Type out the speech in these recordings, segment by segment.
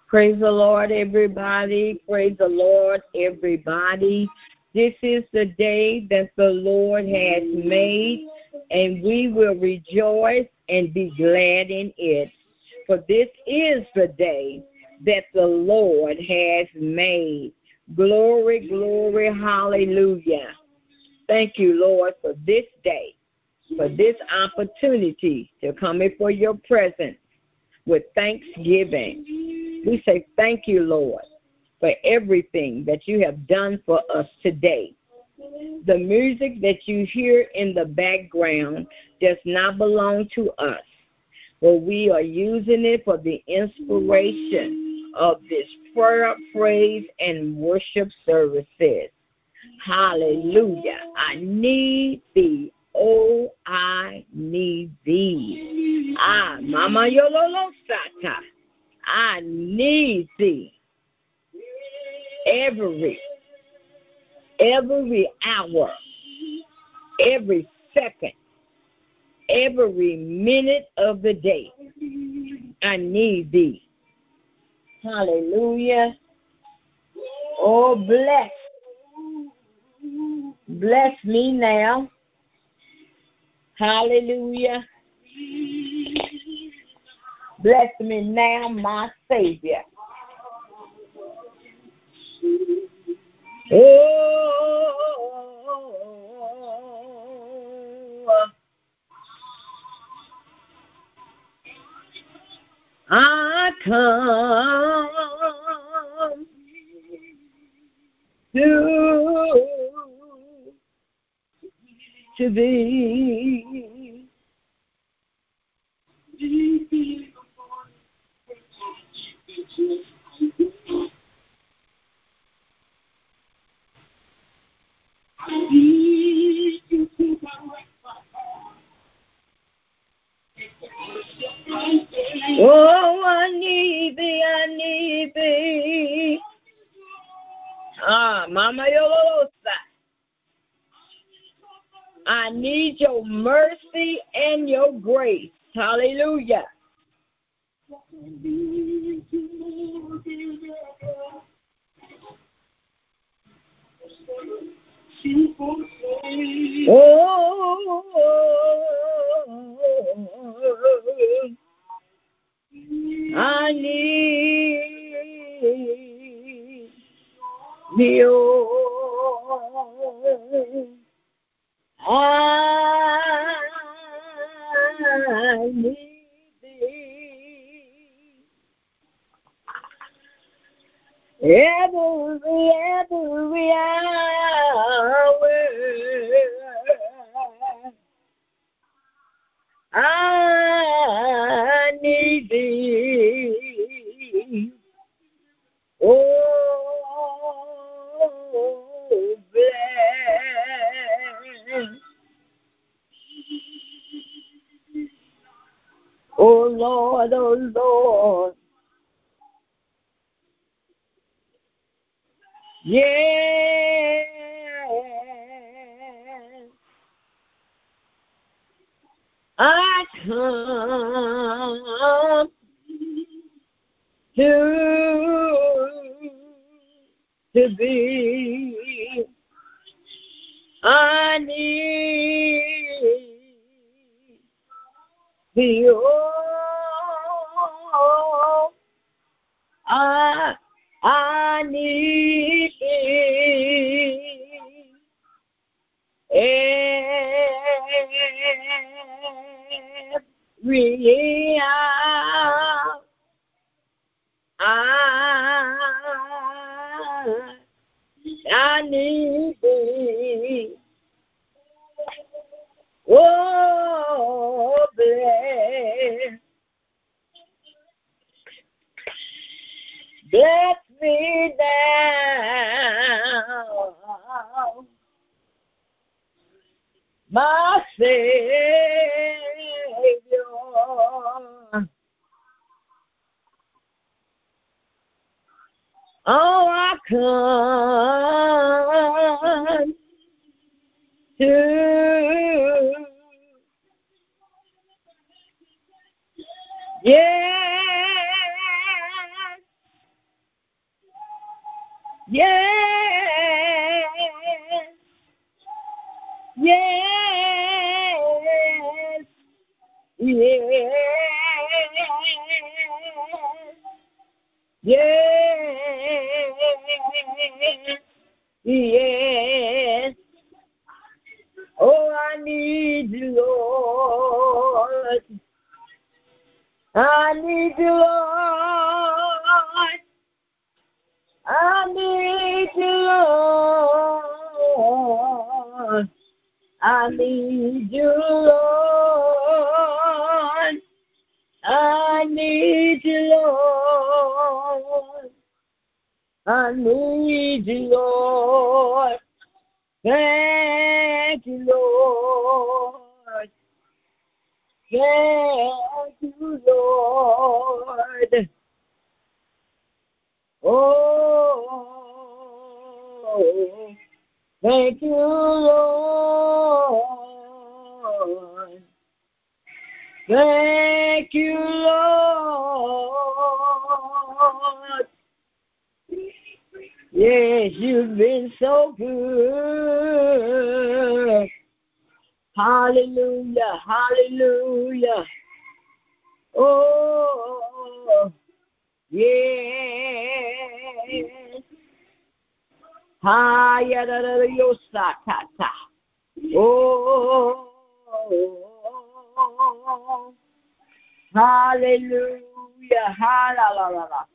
Praise the Lord, everybody. Praise the Lord, everybody. This is the day that the Lord has made, and we will rejoice and be glad in it. For this is the day that the Lord has made. Glory, glory, hallelujah. Thank you, Lord, for this day, for this opportunity to come before your presence with thanksgiving. We say thank you, Lord, for everything that you have done for us today. The music that you hear in the background does not belong to us, but we are using it for the inspiration of this prayer, praise, and worship services. Hallelujah. I need thee. Oh, I need thee. Mama Yololo Sata. I need thee. Every hour, every second, every minute of the day, I need thee. Hallelujah. Oh, bless me now. Hallelujah. Bless me now, my Savior. Oh, I come to thee. Oh, I need thee. Mama Yolosa. I need your mercy and your grace. Hallelujah. Oh, I need thee. Oh, I need thee. Every hour I need thee. Oh, bless. Oh, Lord, oh, Lord. Yes. I come to thee. I need thee. Oh, I need thee. Every hour I need thee. Oh, bless me now, my Savior. Oh, I come to yes, Yes, yes, yes, yes, yes. Oh, I need you, Lord. I need you, Lord. I need you, Lord. I need you, Lord. I need you, Lord. I need you, Lord. Thank you, Lord. Thank you, Lord. Oh, thank you, Lord. Thank you, Lord. Yes, you've been so good. Hallelujah, hallelujah. Oh, yes. Hayararariyosakata. Oh, hallelujah, hallelujah,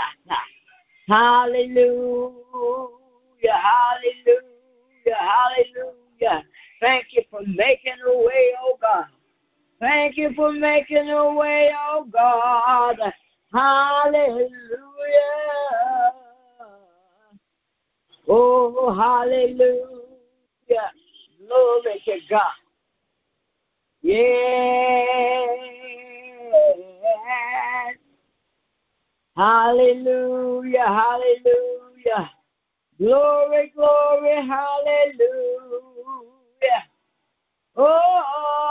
hallelujah, hallelujah, hallelujah. Thank you for making a way, oh God. Thank you for making a way, oh God. Hallelujah. Oh, hallelujah. Glory to God. Yes. Hallelujah, hallelujah. Glory, glory, hallelujah. Oh,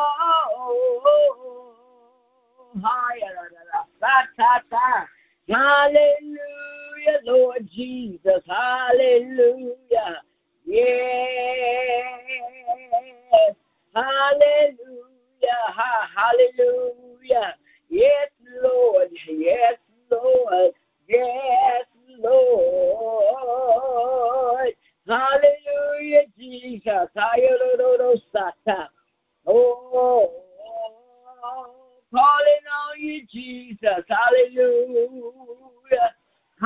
hallelujah, Lord Jesus. Hallelujah. Yes. Hallelujah. Hallelujah. Yes, Lord. Yes, Lord. Yes, Lord. Hallelujah, Jesus. Hallelujah. Oh, calling on you, Jesus. Hallelujah.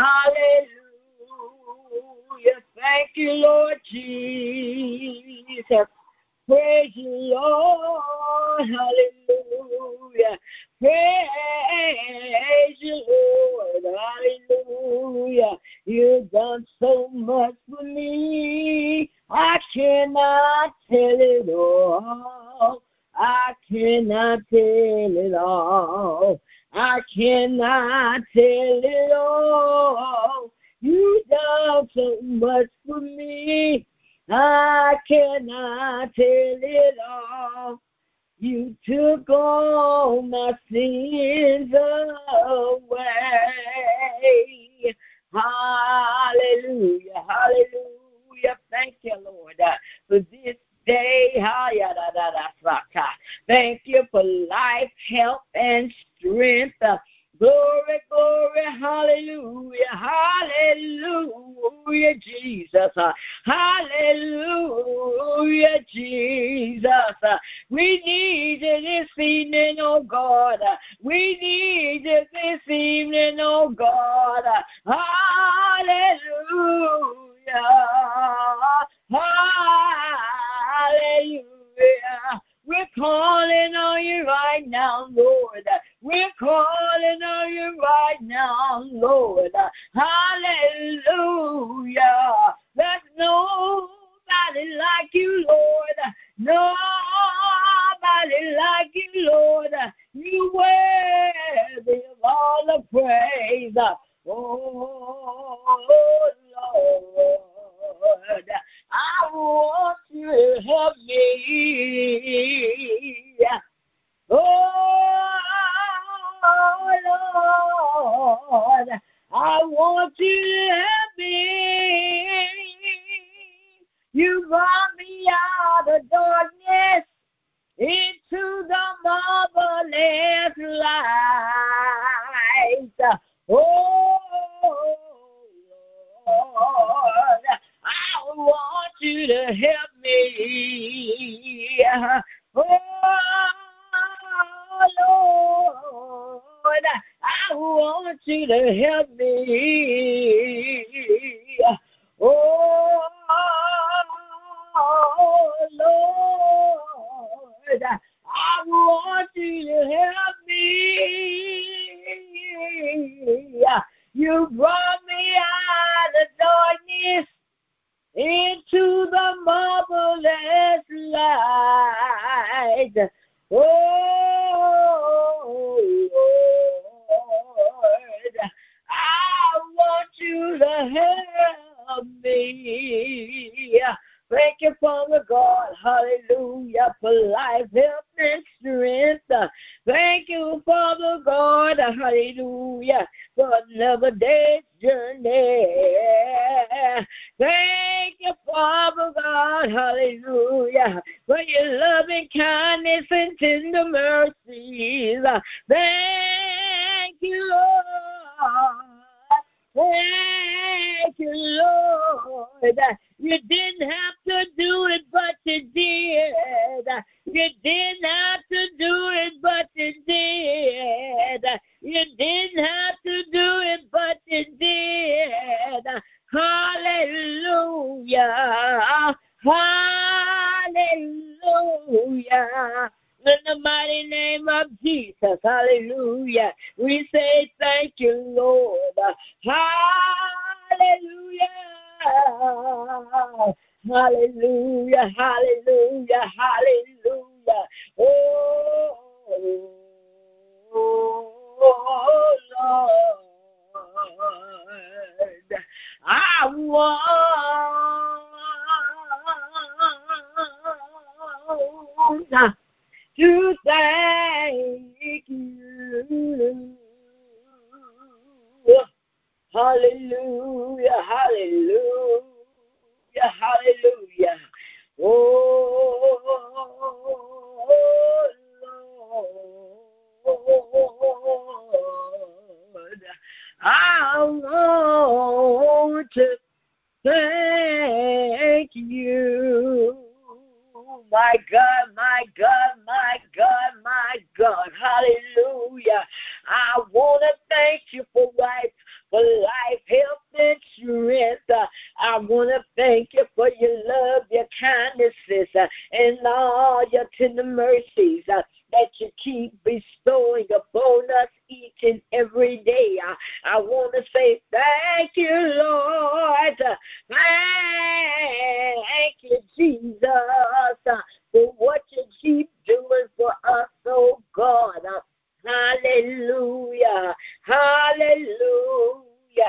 Hallelujah. Thank you, Lord Jesus. Praise you, Lord. Hallelujah. Praise you, Lord. Hallelujah. You've done so much for me. I cannot tell it all. I cannot tell it all. I cannot tell it all. You've done so much for me. I cannot tell it all. You took all my sins away. Hallelujah, hallelujah. Thank you, Lord, for this day. Thank you for life, health, and strength. Glory, glory, hallelujah, hallelujah, Jesus. Hallelujah, Jesus. We need you this evening, oh God. We need you this evening, oh God. Hallelujah. Hallelujah. We're calling on you right now, Lord. We're calling on you right now, Lord. Hallelujah. There's nobody like you, Lord. Nobody like you, Lord. You worthy of all the praise. Oh, Lord, I want you to help me. Oh, Lord, I want you to help me. brought me out of darkness into the marvelous light. Oh, Lord, I want you to help me. Oh, Lord, I want you to help me. Oh, Lord, I want you to help me. You brought me out of darkness into the marvelous light. Oh, Lord, I want you to help me. Thank you, Father God, hallelujah, for life, health, and strength. Thank you, Father God, hallelujah, for another day's journey. Thank you, Father God, hallelujah, for your loving kindness and tender mercies. Thank you, Lord. Thank you, Lord. You didn't have to do it, but you did. You didn't have to do it, but you did. You didn't have to do it, but you did. Hallelujah. Hallelujah. In the mighty name of Jesus, hallelujah, we say thank you, Lord. Hallelujah. Hallelujah, hallelujah, hallelujah. Oh, Lord, I want to thank you. Hallelujah, hallelujah, hallelujah. Oh, Lord, I want to thank you. My God, my God, my God, my God. Hallelujah. I want to thank you for life, health, and strength. I want to thank you for your love, your kindnesses, and all your tender mercies that you keep bestowing upon us each and every day. I want to say thank you, Lord. Thank you, Jesus, for what you keep doing for us, oh God. Hallelujah. Hallelujah.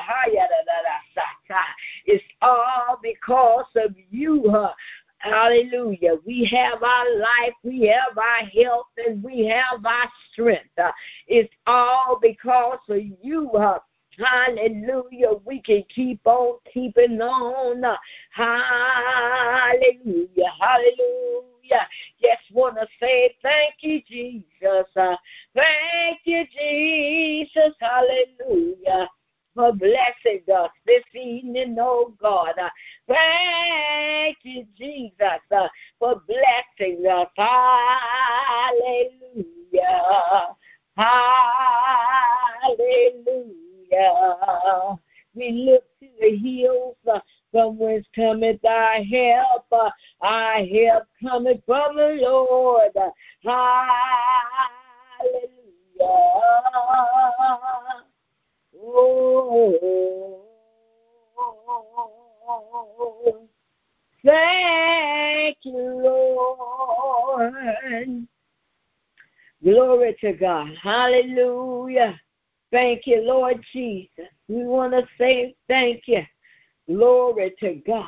It's all because of you. Hallelujah. We have our life, we have our health, and we have our strength. It's all because of you. Hallelujah. We can keep on keeping on. Hallelujah. Hallelujah. Just want to say thank you, Jesus. Thank you, Jesus. Hallelujah. For blessing us this evening, oh God. Thank you, Jesus, for blessing us. Hallelujah. Hallelujah. We look to the hills from whence cometh our help. Our help cometh from the Lord. Hallelujah. Oh, thank you, Lord. Glory to God. Hallelujah. Thank you, Lord Jesus. We want to say thank you. Glory to God.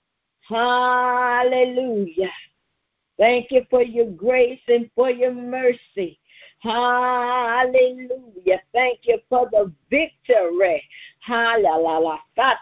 Hallelujah. Thank you for your grace and for your mercy. Hallelujah. Thank you for the victory. Hallelujah.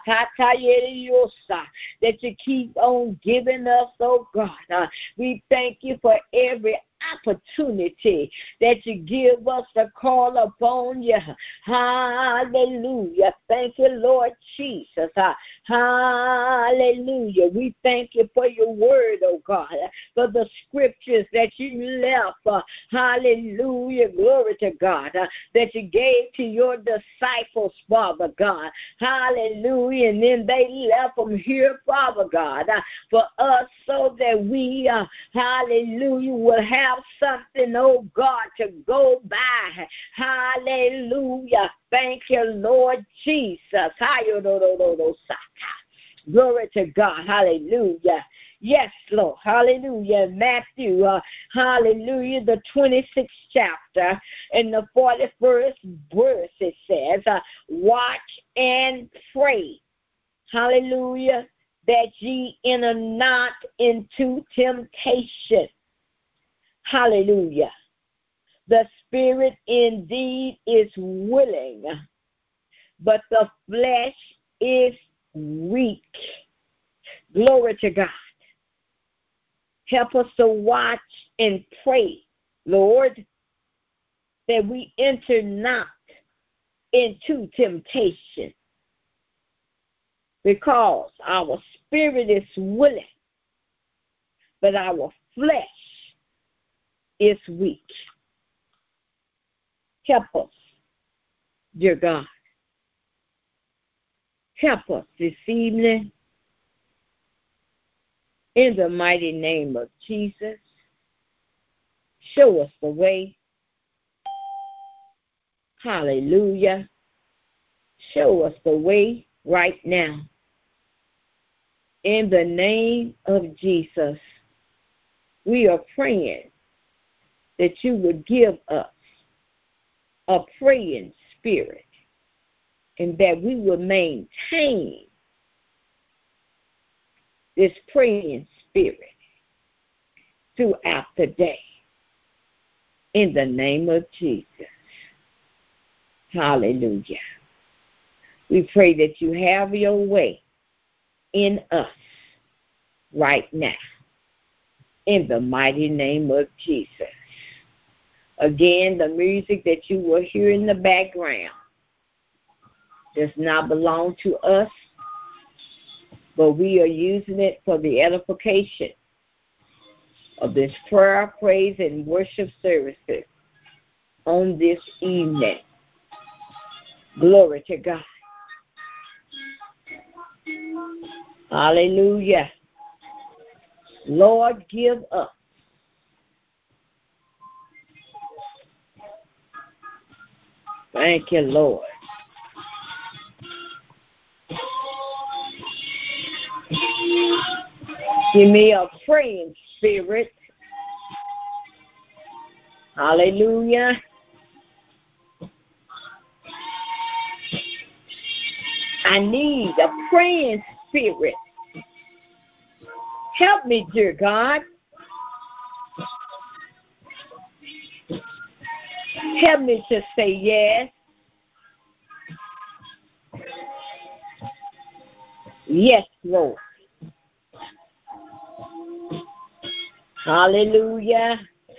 That you keep on giving us, oh God. We thank you for every opportunity that you give us to call upon you. Hallelujah. Thank you, Lord Jesus. Hallelujah. We thank you for your word, oh God, for the scriptures that you left. Hallelujah. Glory to God. That you gave to your disciples, Father God. Hallelujah. And then they left them here, Father God, for us so that we, hallelujah, will have something, oh God, to go by. Hallelujah. Thank you, Lord Jesus. Glory to God. Hallelujah. Yes, Lord. Hallelujah. Matthew, hallelujah, the 26th chapter and the 41st verse, it says, watch and pray. Hallelujah. That ye enter not into temptation. Hallelujah. The spirit indeed is willing, but the flesh is weak. Glory to God. Help us to watch and pray, Lord, that we enter not into temptation, because our spirit is willing, but our flesh is weak. Help us, dear God. Help us this evening in the mighty name of Jesus. Show us the way. Hallelujah. Show us the way right now. In the name of Jesus, we are praying that you would give us a praying spirit and that we will maintain this praying spirit throughout the day. In the name of Jesus. Hallelujah. We pray that you have your way in us right now. In the mighty name of Jesus. Again, the music that you will hear in the background does not belong to us, but we are using it for the edification of this prayer, praise, and worship services on this evening. Glory to God. Hallelujah. Lord, give us thank you, Lord. Give me a praying spirit. Hallelujah. I need a praying spirit. Help me, dear God. Help me to say yes. Yes, Lord. Hallelujah.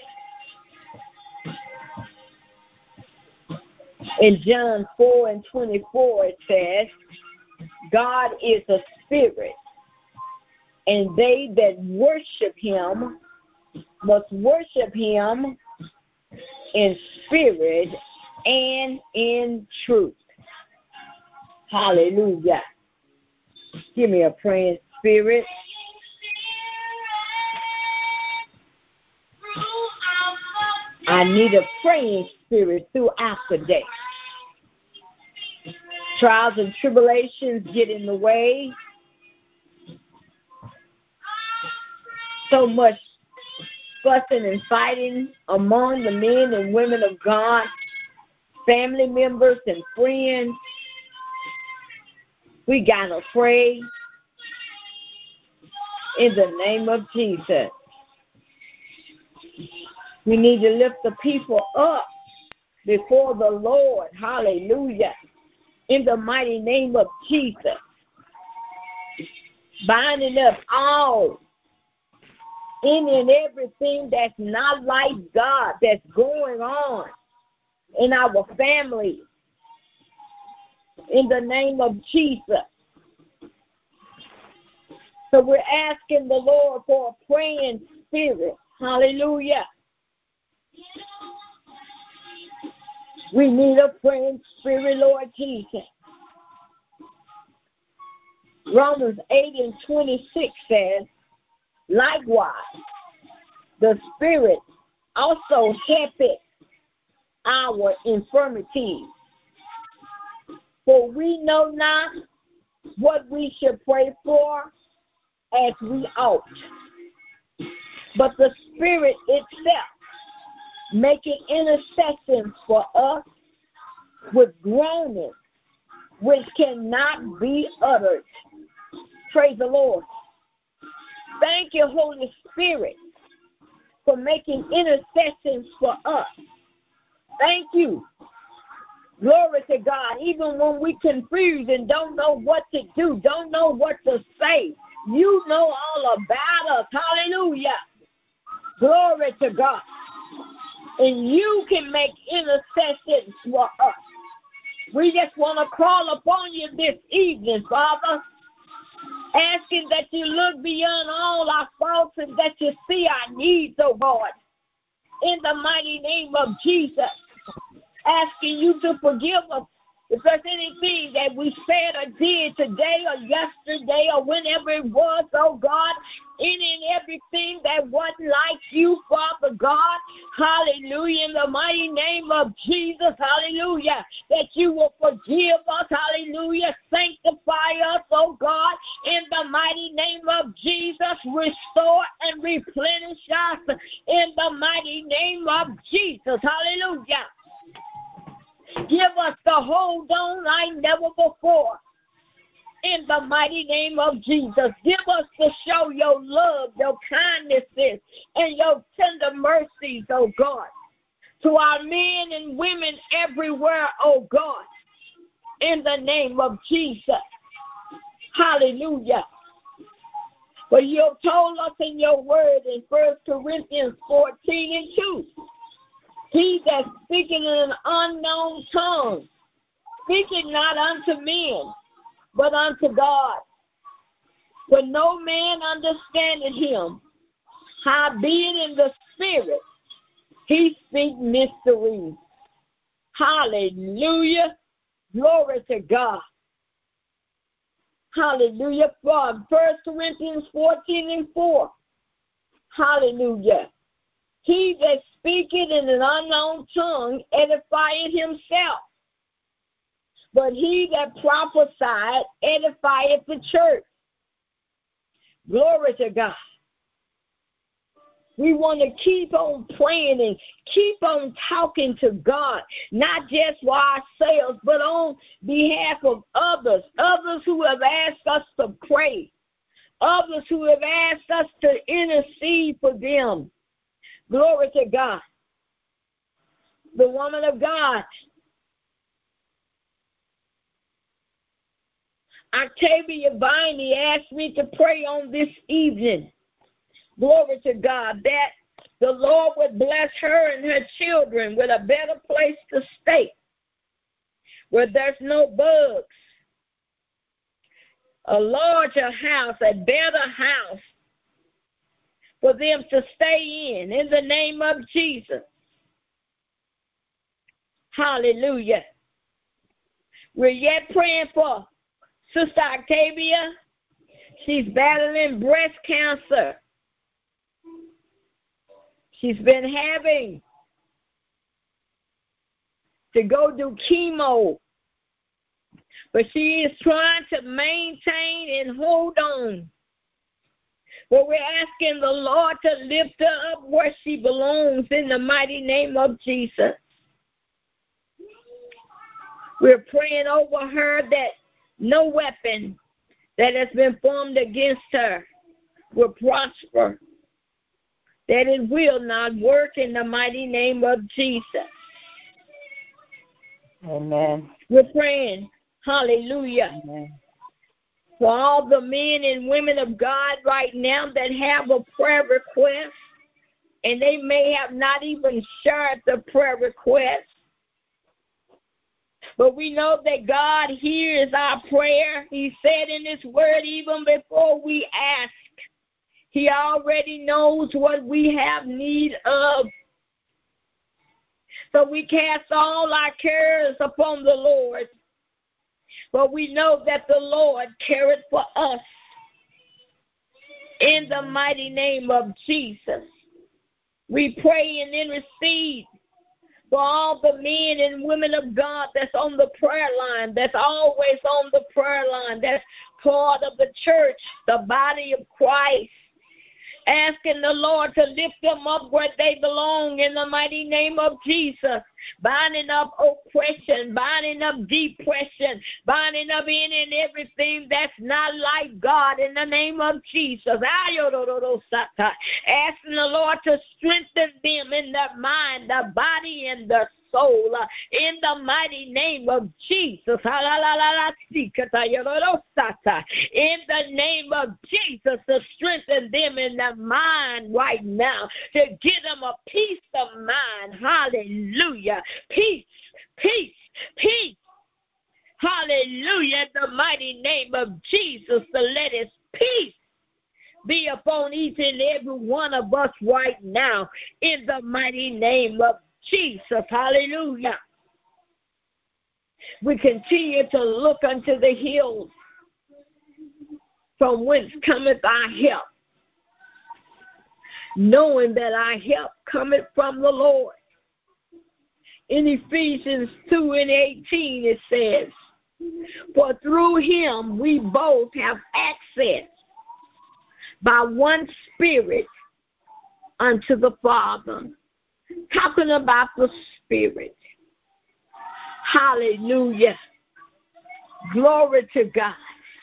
In John 4:24 it says, God is a spirit, and they that worship him must worship him in spirit and in truth. Hallelujah. Give me a praying spirit. I need a praying spirit throughout the day. Trials and tribulations get in the way. So much fussing and fighting among the men and women of God, family members and friends. We got to pray in the name of Jesus. We need to lift the people up before the Lord. Hallelujah. in the mighty name of Jesus. Binding up all any and everything that's not like God that's going on in our family. In the name of Jesus. So we're asking the Lord for a praying spirit. Hallelujah. We need a praying spirit, Lord Jesus. Romans 8:26 says, likewise, the Spirit also helpeth our infirmities. For we know not what we should pray for as we ought. But the Spirit itself maketh intercession for us with groanings which cannot be uttered. Praise the Lord. Thank you, Holy Spirit, for making intercessions for us. Thank you. Glory to God. Even when we confused and don't know what to do, don't know what to say, you know all about us. Hallelujah. Glory to God. And you can make intercessions for us. We just want to call upon you this evening, Father, asking that you look beyond all our faults and that you see our needs, oh God, in the mighty name of Jesus. Asking you to forgive us if there's anything that we said or did today or yesterday or whenever it was, oh God, any and everything that wasn't like you, Father God. Hallelujah. In the mighty name of Jesus, hallelujah, that you will forgive us, hallelujah, sanctify us, oh God, in the mighty name of Jesus, restore and replenish us in the mighty name of Jesus, hallelujah. Give us the hold on like never before. In the mighty name of Jesus. Give us to show your love, your kindnesses, and your tender mercies, oh God. To our men and women everywhere, oh God. In the name of Jesus. Hallelujah. For you have told us in your word in 1 Corinthians 14:2. He that speaketh in an unknown tongue, speaketh not unto men, but unto God. For no man understandeth him. Howbeit in the Spirit, he speak mysteries. Hallelujah. Glory to God. Hallelujah. For 1 Corinthians 14:4. Hallelujah. He that speaketh in an unknown tongue edifieth himself, but he that prophesieth edifieth the church. Glory to God. We want to keep on praying and keep on talking to God, not just for ourselves, but on behalf of others who have asked us to pray, others who have asked us to intercede for them. Glory to God. The woman of God, Octavia Viney, asked me to pray on this evening. Glory to God, that the Lord would bless her and her children with a better place to stay, where there's no bugs, a larger house, a better house, for them to stay in the name of Jesus. Hallelujah. We're yet praying for Sister Octavia. She's battling breast cancer. She's been having to go do chemo, but she is trying to maintain and hold on. But we're asking the Lord to lift her up where she belongs in the mighty name of Jesus. We're praying over her that no weapon that has been formed against her will prosper, that it will not work in the mighty name of Jesus. Amen. We're praying, Hallelujah. Amen. For all the men and women of God right now that have a prayer request, and they may have not even shared the prayer request, but we know that God hears our prayer. He said in His word, even before we ask, He already knows what we have need of. So we cast all our cares upon the Lord. But we know that the Lord careth for us. In the mighty name of Jesus, we pray and intercede for all the men and women of God that's on the prayer line, that's always on the prayer line, that's part of the church, the body of Christ. Asking the Lord to lift them up where they belong in the mighty name of Jesus. Binding up oppression, binding up depression, binding up any and everything that's not like God in the name of Jesus. Asking the Lord to strengthen them in their mind, their body, and their soul in the mighty name of Jesus. In the name of Jesus, to strengthen them in their mind right now, to give them a peace of mind. Hallelujah. Peace, peace, peace. Hallelujah. In the mighty name of Jesus, to let His peace be upon each and every one of us right now in the mighty name of Jesus. Hallelujah. We continue to look unto the hills from whence cometh our help, knowing that our help cometh from the Lord. In Ephesians 2:18 it says, for through Him we both have access by one Spirit unto the Father. Talking about the Spirit. Hallelujah. Glory to God.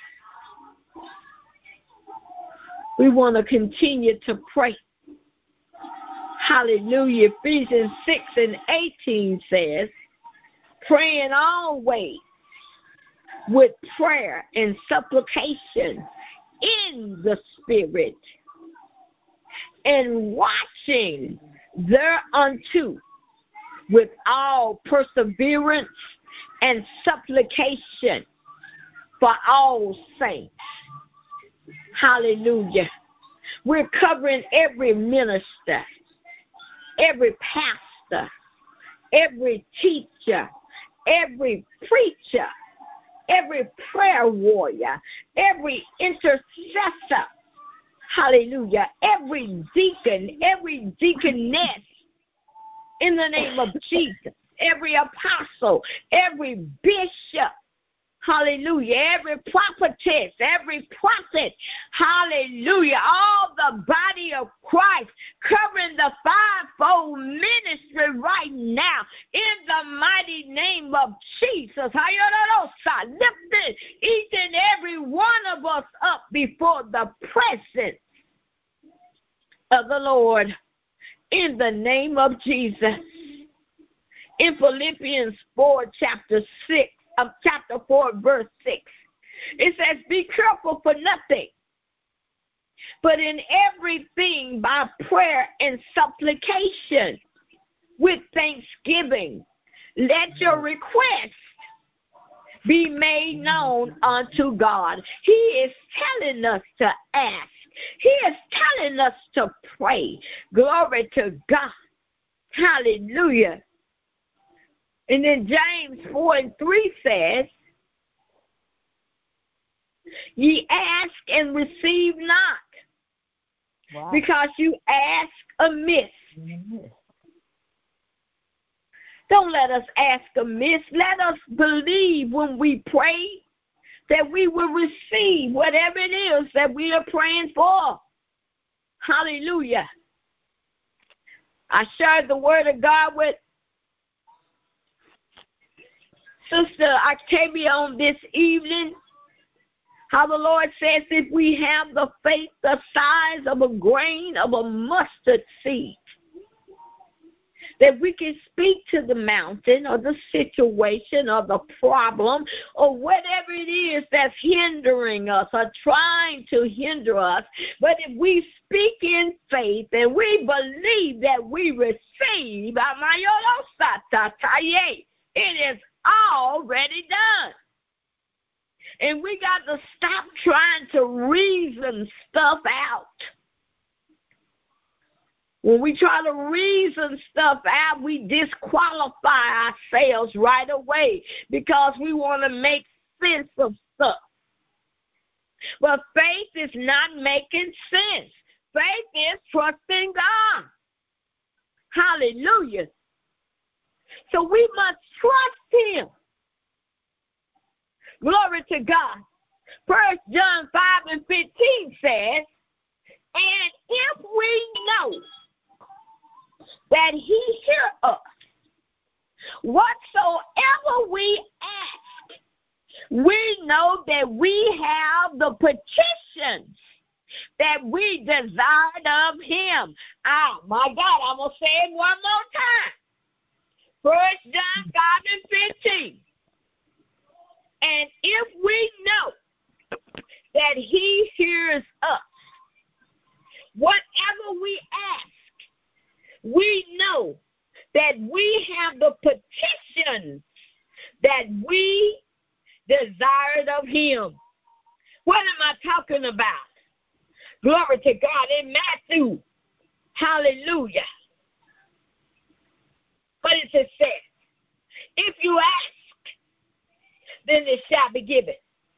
We want to continue to pray. Hallelujah. Ephesians 6:18 says, praying always with prayer and supplication in the Spirit, and watching thereunto with all perseverance and supplication for all saints. Hallelujah. We're covering every minister, every pastor, every teacher, every preacher, every prayer warrior, every intercessor. Hallelujah. Every deacon, every deaconess, in the name of Jesus. Every apostle, every bishop. Hallelujah. Every prophetess, every prophet. Hallelujah. All the body of Christ covering the fivefold ministry right now in the mighty name of Jesus. Lifting each and every one of us up before the presence of the Lord in the name of Jesus. In Philippians 4, chapter 4, verse 6, it says, be careful for nothing, but in everything by prayer and supplication with thanksgiving, let your requests be made known unto God. He is telling us to ask. He is telling us to pray. Glory to God. Hallelujah. And then James 4:3 says, ye ask and receive not, because you ask amiss. Don't let us ask amiss. Let us believe when we pray that we will receive whatever it is that we are praying for. Hallelujah. I shared the word of God with Sister Octavia on this evening. How the Lord says if we have the faith the size of a grain of a mustard seed, that we can speak to the mountain or the situation or the problem or whatever it is that's hindering us or trying to hinder us. But if we speak in faith and we believe that we receive, it is already done. And we got to stop trying to reason stuff out. When we try to reason stuff out, we disqualify ourselves right away because we want to make sense of stuff. But faith is not making sense. Faith is trusting God. Hallelujah. So we must trust Him. Glory to God. 1 John 5:15 says, and if we know that He hears us, whatsoever we ask, we know that we have the petitions that we desired of Him. Oh, my God, I'm going to say it one more time. 1 John 5:15. And if we know that He hears us, whatever we ask, we know that we have the petitions that we desired of Him. What am I talking about? Glory to God. In Matthew, hallelujah. What does it say? If you ask, then it shall be given.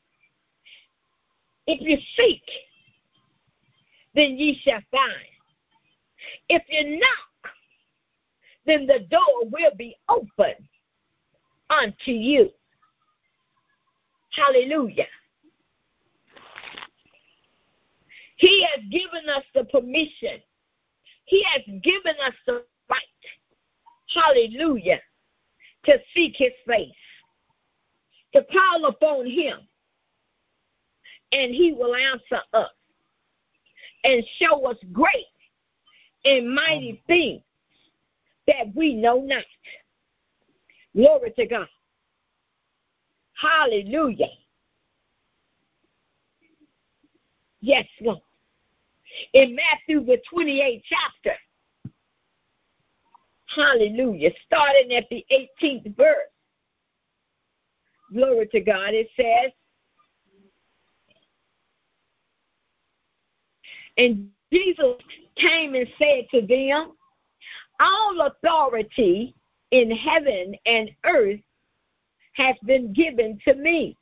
If you seek, then ye shall find. If you knock, then the door will be open unto you. Hallelujah. He has given us the permission. He has given us the right. Hallelujah. To seek His face. To call upon Him. And He will answer us. And show us great and mighty things that we know not. Glory to God. Hallelujah. Yes, Lord. In Matthew, the 28th chapter, hallelujah, starting at the 18th verse, glory to God, it says, and Jesus came and said to them, all authority in heaven and earth has been given to me.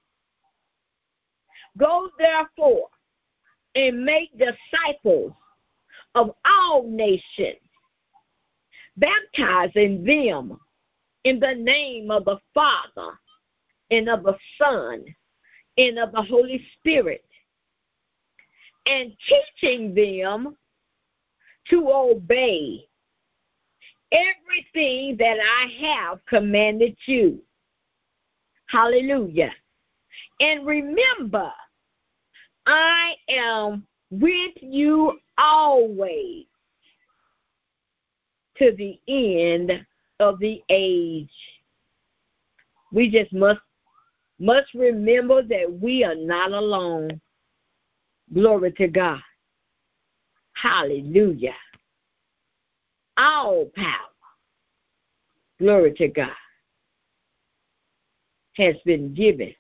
Go therefore and make disciples of all nations, baptizing them in the name of the Father and of the Son and of the Holy Spirit, and teaching them to obey everything that I have commanded you. Hallelujah. And remember, I am with you always to the end of the age. We just must remember that we are not alone. Glory to God. Hallelujah. All power, glory to God, has been given.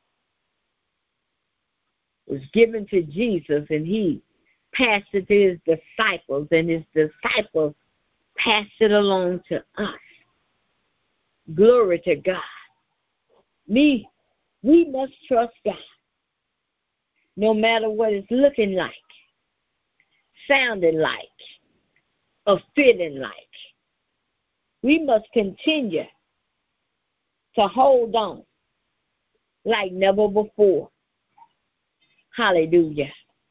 It was given to Jesus, and He passed it to His disciples, and His disciples passed it along to us. Glory to God. We must trust God, no matter what it's looking like, sounding like, or feeling like. We must continue to hold on like never before. Hallelujah.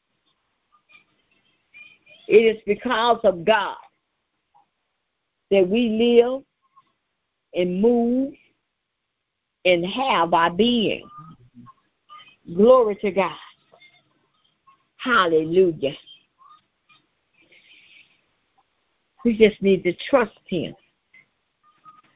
It is because of God that we live and move and have our being. Glory to God. Hallelujah. We just need to trust Him.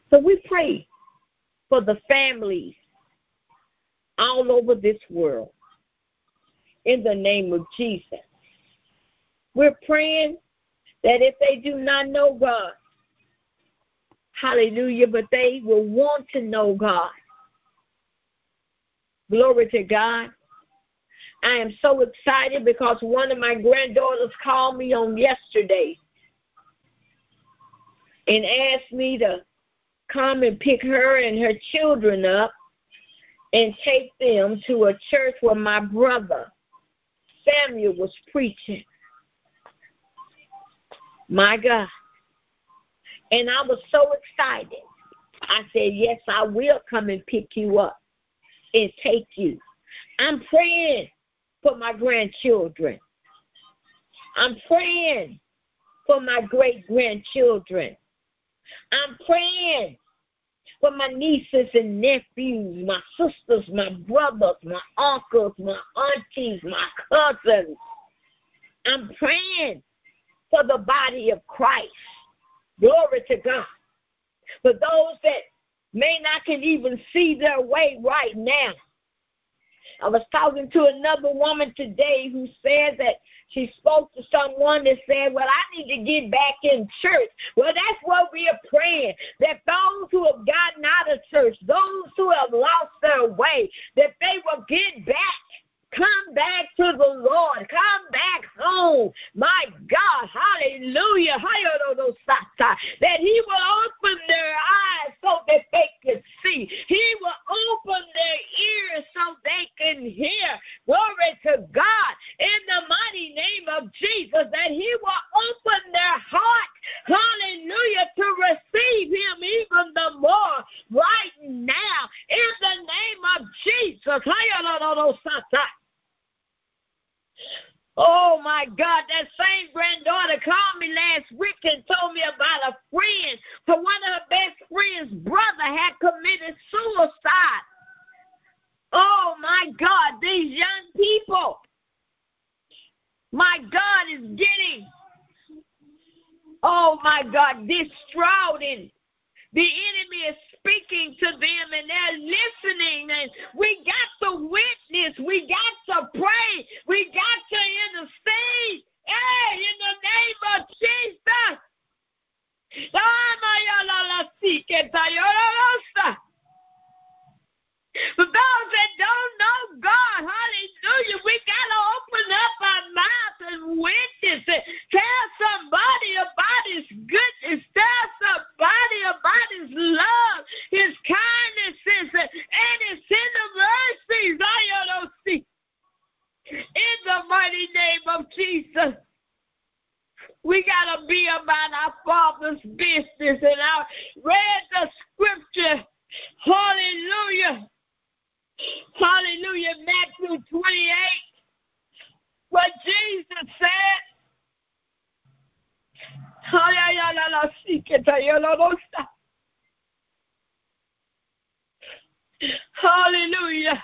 So we pray for the families all over this world in the name of Jesus. We're praying that if they do not know God, hallelujah, but they will want to know God. Glory to God. I am so excited because one of my granddaughters called me on yesterday and asked me to come and pick her and her children up and take them to a church where my brother Samuel was preaching. My God. And I was so excited. I said, yes, I will come and pick you up and take you. I'm praying for my grandchildren. I'm praying for my great-grandchildren. I'm praying for my nieces and nephews, my sisters, my brothers, my uncles, my aunties, my cousins. I'm praying for the body of Christ. Glory to God. For those that may not can even see their way right now. I was talking to another woman today who said that she spoke to someone that said, well, I need to get back in church. Well, that's what we are praying, that those who have gotten out of church, those who have lost their way, that they will get back. Come back to the Lord. Come back home. My God, hallelujah. That he will open their eyes so that they can see. He will open their ears so they can hear. Glory to God. In the mighty name of Jesus, that he will open their heart. Hallelujah. To receive him even the more right now. In the name of Jesus. Oh, my God, that same granddaughter called me last week and told me about a friend. For one of her best friend's brother had committed suicide. Oh, my God, these young people, my God, is getting, oh, my God, distraught, and the enemy is speaking to them, and they're listening, and we got to witness, we got to pray, we got to intercede, hey, in the name of Jesus. For those that don't know God, hallelujah, we got to open up our mouth and witness it. Tell somebody about his goodness. Tell somebody about his love, his kindnesses, and his tender mercies. In the mighty name of Jesus. We got to be about our Father's business. And I read the scripture. Hallelujah. Hallelujah. Matthew 28. What Jesus said. Hallelujah.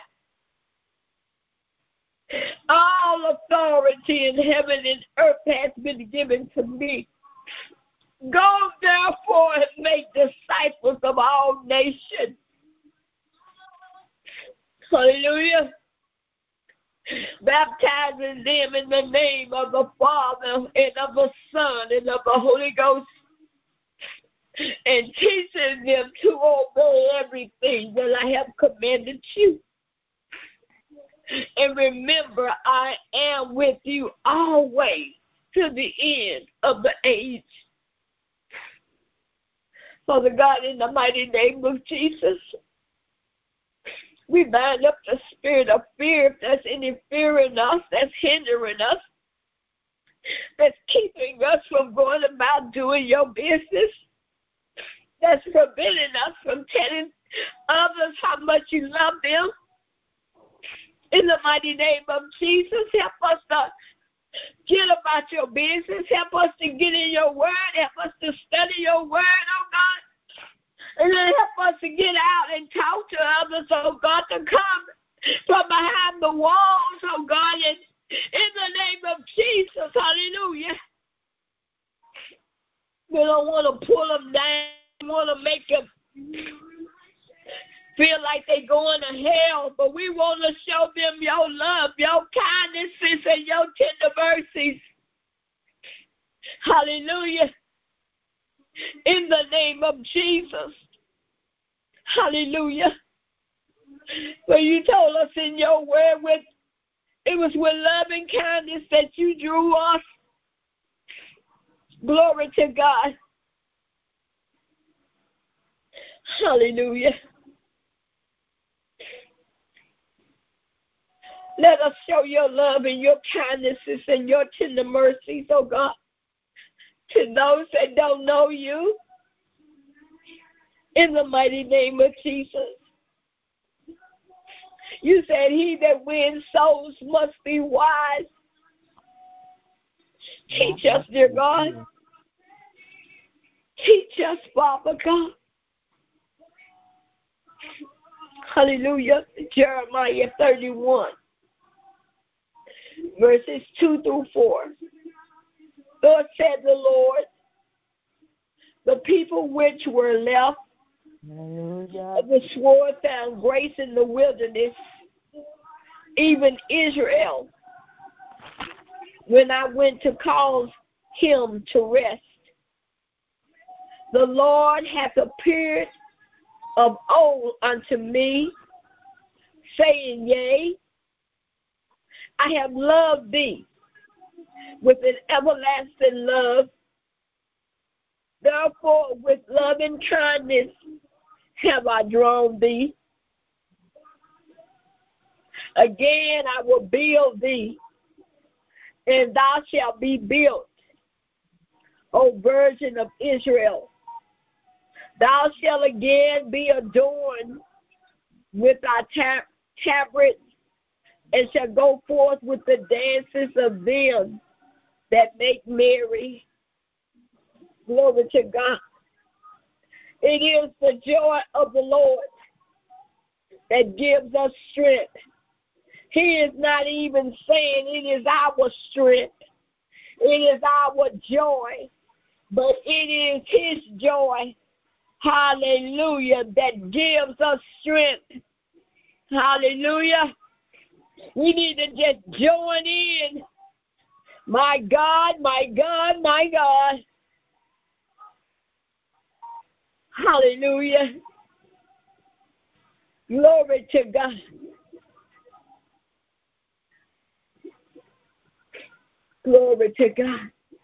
All authority in heaven and earth has been given to me. Go therefore and make disciples of all nations. Hallelujah. Baptizing them in the name of the Father and of the Son and of the Holy Ghost, and teaching them to obey everything that I have commanded you. And remember, I am with you always to the end of the age. Father God, in the mighty name of Jesus, we bind up the spirit of fear. If there's any fear in us that's hindering us, that's keeping us from going about doing your business, that's preventing us from telling others how much you love them. In the mighty name of Jesus, help us to get about your business. Help us to get in your word. Help us to study your word, oh God. And then help us to get out and talk to others, oh God, to come from behind the walls, oh God, and in the name of Jesus, hallelujah. We don't want to pull them down. We want to make them feel like they're going to hell, but we want to show them your love, your kindnesses, and your tender mercies. Hallelujah. In the name of Jesus. Hallelujah. For you told us in your word it was with love and kindness that you drew us. Glory to God. Hallelujah. Let us show your love and your kindnesses and your tender mercies, oh God, to those that don't know you. In the mighty name of Jesus. You said he that wins souls must be wise. Teach us, dear God. Teach us, Father God. Hallelujah. Jeremiah 31, verses 2 through 4. Thus said the Lord, the people which were left of the sword found grace in the wilderness, even Israel, when I went to cause him to rest. The Lord hath appeared of old unto me, saying, Yea, I have loved thee with an everlasting love. Therefore, with love and kindness have I drawn thee. Again I will build thee, and thou shalt be built, O Virgin of Israel. Thou shalt again be adorned with thy tabrets, and shall go forth with the dances of them that make merry. Glory to God. It is the joy of the Lord that gives us strength. He is not even saying it is our strength. It is our joy. But it is his joy, hallelujah, that gives us strength. Hallelujah. We need to just join in. My God, my God, my God. Hallelujah. Glory to God. Glory to God.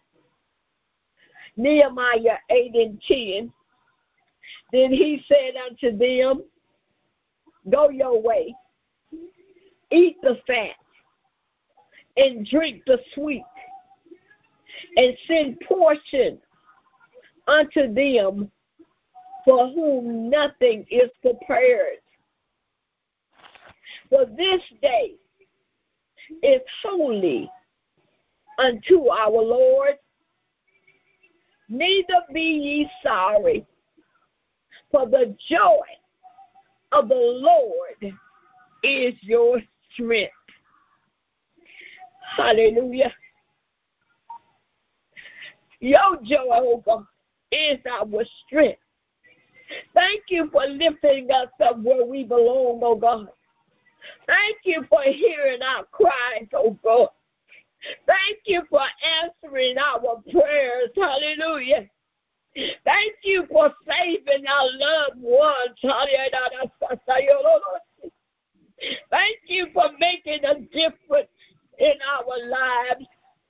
Nehemiah 8 and 10. Then he said unto them, Go your way, eat the fat, and drink the sweet, and send portion unto them for whom nothing is prepared. For this day is holy unto our Lord. Neither be ye sorry, for the joy of the Lord is your strength. Hallelujah. Your joy, oh God, is our strength. Thank you for lifting us up where we belong, oh God. Thank you for hearing our cries, oh God. Thank you for answering our prayers. Hallelujah. Thank you for saving our loved ones. Thank you for making a difference in our lives.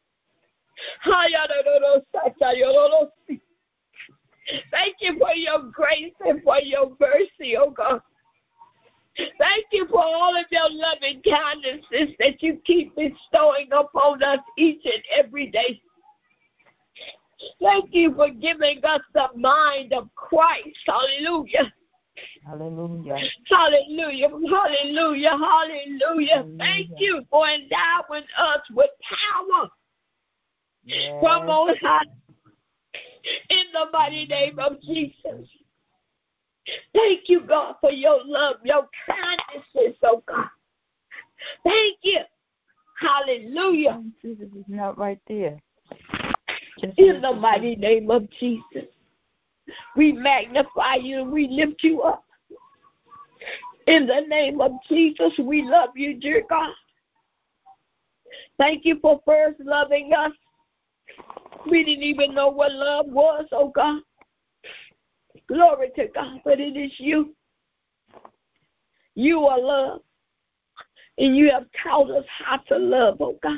Thank you for your grace and for your mercy, oh God. Thank you for all of your loving kindnesses that you keep bestowing upon us each and every day. Thank you for giving us the mind of Christ. Hallelujah. Hallelujah. Hallelujah. Hallelujah. Hallelujah. Thank you for endowing us with power from on high. In the mighty name of Jesus. Thank you, God, for your love, your kindness, oh God. Thank you. Hallelujah. Jesus is not right there. In the mighty name of Jesus. We magnify you and we lift you up. In the name of Jesus, we love you, dear God. Thank you for first loving us. We didn't even know what love was, oh God. Glory to God, but it is you. You are love. And you have taught us how to love, oh God.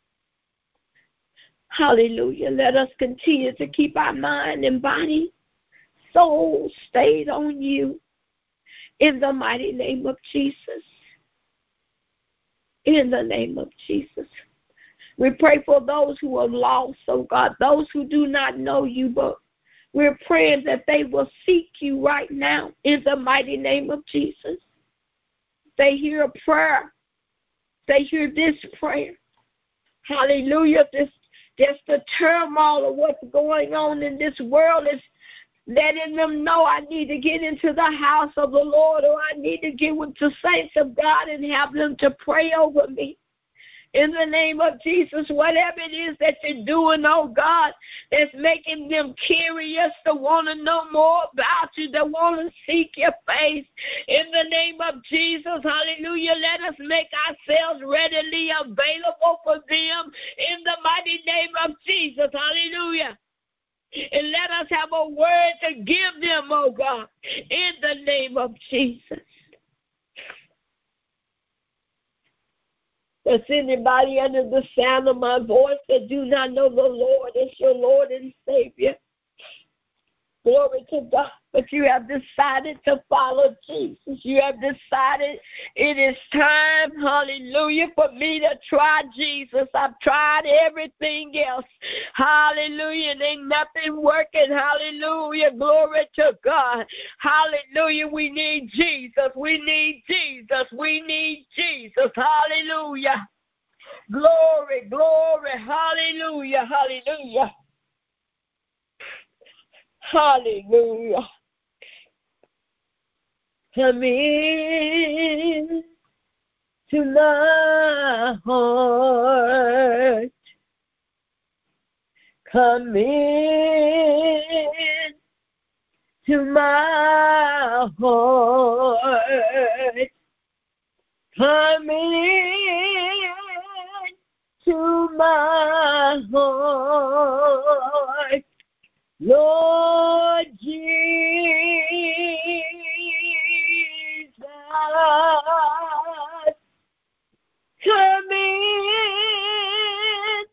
Hallelujah. Let us continue to keep our mind and body, soul stayed on you. In the mighty name of Jesus. In the name of Jesus. We pray for those who are lost, oh God, those who do not know you, but we're praying that they will seek you right now in the mighty name of Jesus. They hear a prayer. They hear this prayer. Hallelujah. Just the turmoil of what's going on in this world is letting them know I need to get into the house of the Lord, or I need to get with the saints of God and have them to pray over me. In the name of Jesus, whatever it is that you're doing, oh God, that's making them curious to want to know more about you, to want to seek your face. In the name of Jesus, hallelujah, let us make ourselves readily available for them. In the mighty name of Jesus, hallelujah. And let us have a word to give them, oh God, in the name of Jesus. There's anybody under the sound of my voice that do not know the Lord as your Lord and Savior. Glory to God. But you have decided to follow Jesus. You have decided it is time, hallelujah, for me to try Jesus. I've tried everything else. Hallelujah. And ain't nothing working. Hallelujah. Glory to God. Hallelujah. We need Jesus. We need Jesus. We need Jesus. Hallelujah. Glory, glory. Hallelujah. Hallelujah. Hallelujah. Come in to my heart. Come in to my heart. Come in to my heart. Lord Jesus, come in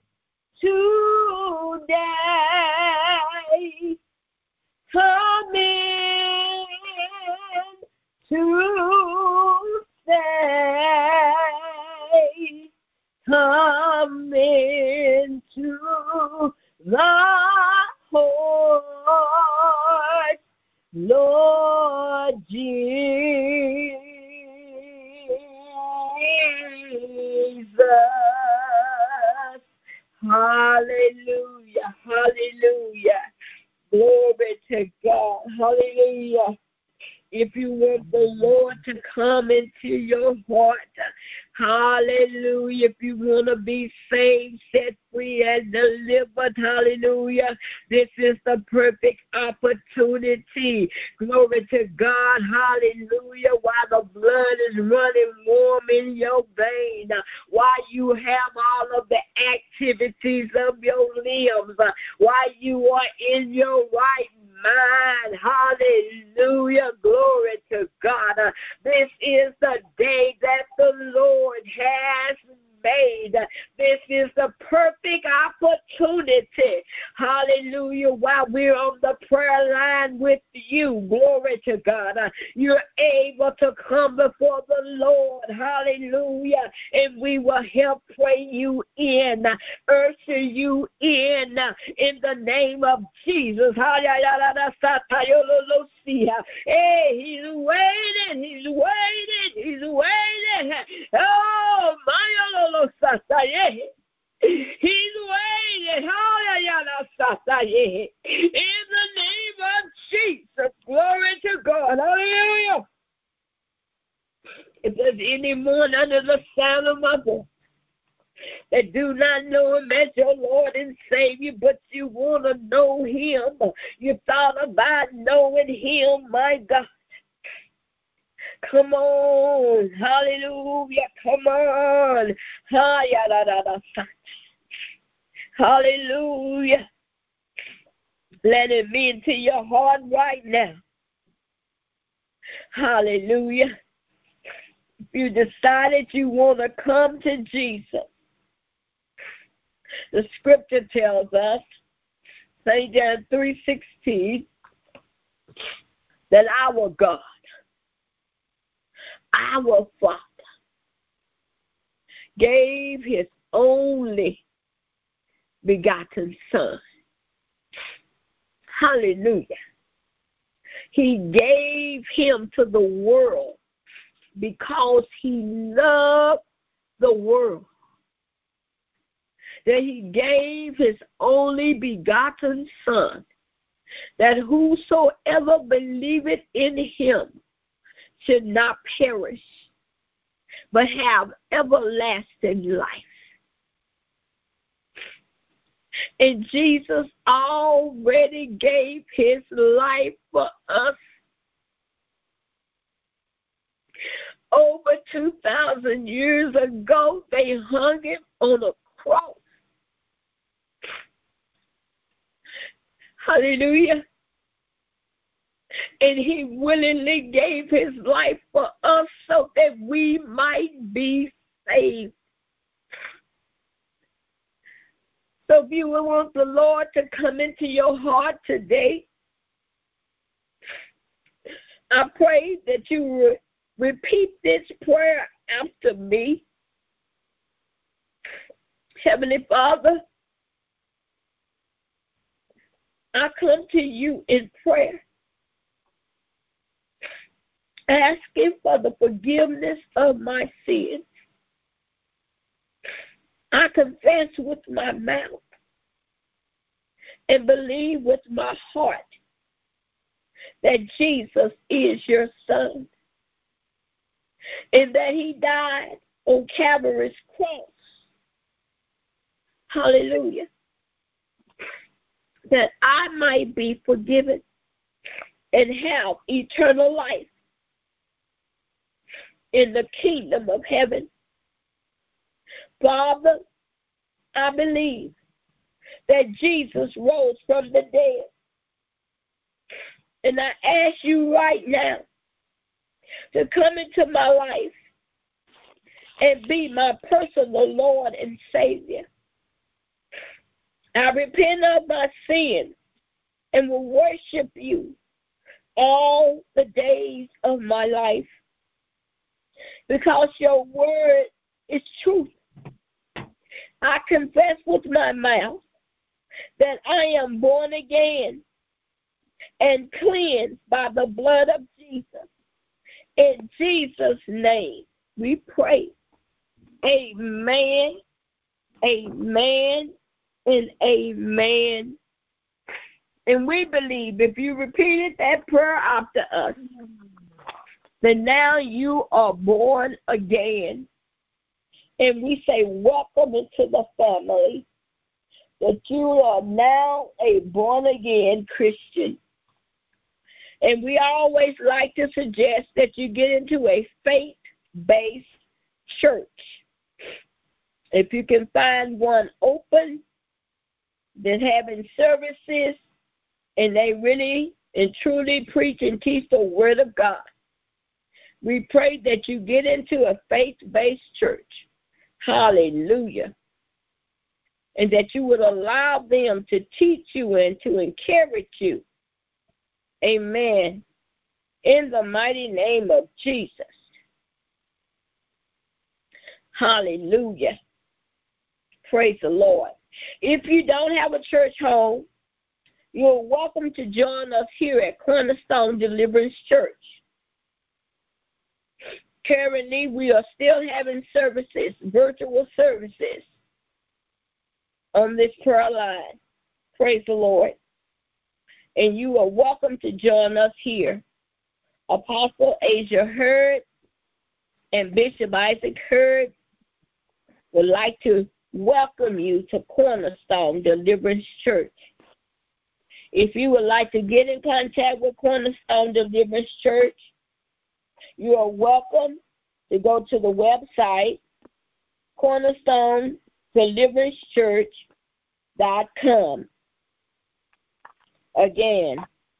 today. Come in to stay. Come into the heart, Lord Jesus. Hallelujah, hallelujah. Glory to God, hallelujah. If you want the Lord to come into your heart, hallelujah. If you want to be saved, set free, and delivered, hallelujah, this is the perfect opportunity. Glory to God, hallelujah. While the blood is running warm in your vein, while you have all of the activities of your limbs, while you are in your right mind, hallelujah, glory to God. This is the day that the Lord has made. This is the perfect opportunity, hallelujah, while we're on the prayer line with you, glory to God. You're able to come before the Lord, hallelujah, and we will help pray you in, usher you in the name of Jesus. Hey, he's waiting, he's waiting, he's waiting. Oh, my he's waiting. In the name of Jesus. Glory to God. Hallelujah. If there's anyone under the sound of my voice that do not know him as your Lord and Savior, but you want to know him. You thought about knowing him, my God. Come on. Hallelujah. Come on. Hallelujah. Let it be into your heart right now. Hallelujah. If you decided you want to come to Jesus, the scripture tells us, St. John 3:16, that our God, our Father, gave his only begotten Son. Hallelujah. He gave him to the world because he loved the world. That he gave his only begotten Son, that whosoever believeth in him should not perish, but have everlasting life. And Jesus already gave his life for us. Over 2,000 years ago, they hung him on a cross. Hallelujah. And he willingly gave his life for us so that we might be saved. So if you want the Lord to come into your heart today, I pray that you repeat this prayer after me. Heavenly Father, I come to you in prayer, asking for the forgiveness of my sins. I confess with my mouth and believe with my heart that Jesus is your Son and that he died on Calvary's cross. Hallelujah. That I might be forgiven and have eternal life in the kingdom of heaven. Father, I believe that Jesus rose from the dead. And I ask you right now to come into my life and be my personal Lord and Savior. I repent of my sin and will worship you all the days of my life, because your word is truth. I confess with my mouth that I am born again and cleansed by the blood of Jesus. In Jesus' name we pray. Amen, amen, and amen. And we believe if you repeated that prayer after us, then now you are born again. And we say, welcome into the family, that you are now a born-again Christian. And we always like to suggest that you get into a faith-based church. If you can find one open, that's having services, and they really and truly preach and teach the Word of God, we pray that you get into a faith-based church. Hallelujah. And that you would allow them to teach you and to encourage you. Amen. In the mighty name of Jesus. Hallelujah. Praise the Lord. If you don't have a church home, you're welcome to join us here at Cornerstone Deliverance Church. Currently, we are still having services, virtual services, on this prayer line. Praise the Lord. And you are welcome to join us here. Apostle Asia Hurd and Bishop Isaac Hurd would like to welcome you to Cornerstone Deliverance Church. If you would like to get in contact with Cornerstone Deliverance Church, you are welcome to go to the website, cornerstonedeliverancepchurch.com. Again,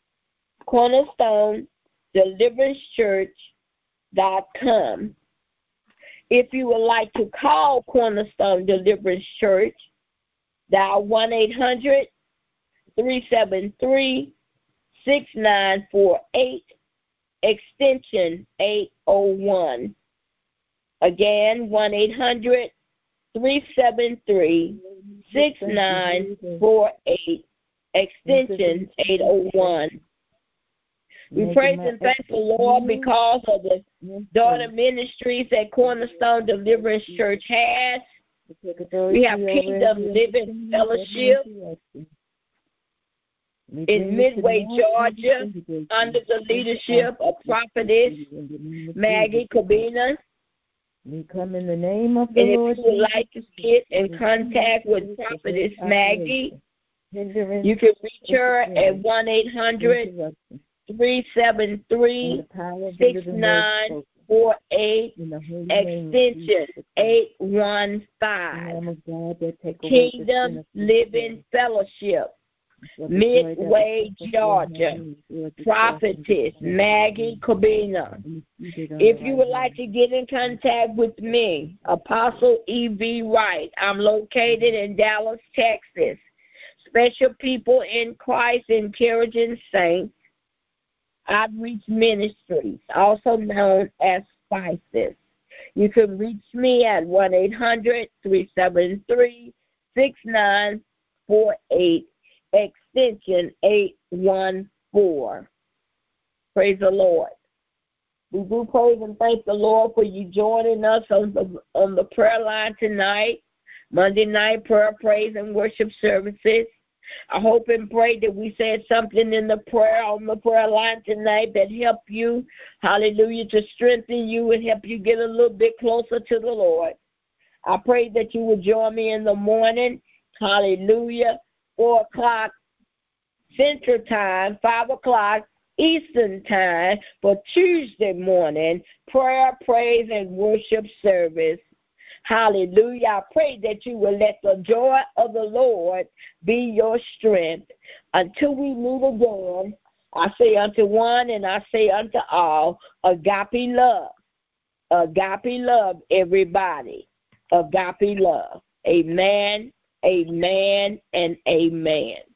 cornerstonedeliverancepchurch.com. If you would like to call Cornerstone Deliverance Church, dial 1-800-373-6948, extension 801. Again, 1-800-373-6948, extension 801. We praise and thank the Lord because of the daughter ministries that Cornerstone Deliverance Church has. We have Kingdom Living Fellowship in Midway, Georgia, under the leadership of Prophetess Maggie Cabina. We come in the name of the Lord. And if you would like to get in contact with Prophetess Maggie, you can reach her at 1-800-373-6948, extension 815. Kingdom Living Fellowship, Midway, Georgia, Prophetess Maggie Cabina. If you would like to get in contact with me, Apostle E.V. Wright, I'm located in Dallas, Texas. Special People in Christ Encouraging Saints Outreach Ministries, also known as SPICES. You can reach me at 1-800-373-6948, extension 814. Praise the Lord. We do praise and thank the Lord for you joining us on the prayer line tonight, Monday night prayer, praise, and worship services. I hope and pray that we said something in the prayer on the prayer line tonight that helped you, hallelujah, to strengthen you and help you get a little bit closer to the Lord. I pray that you will join me in the morning, hallelujah, 4 o'clock Central Time, 5 o'clock Eastern Time for Tuesday morning prayer, praise, and worship service. Hallelujah. I pray that you will let the joy of the Lord be your strength. Until we meet again, I say unto one and I say unto all, agape love. Agape love, everybody. Agape love. Amen, amen, and amen.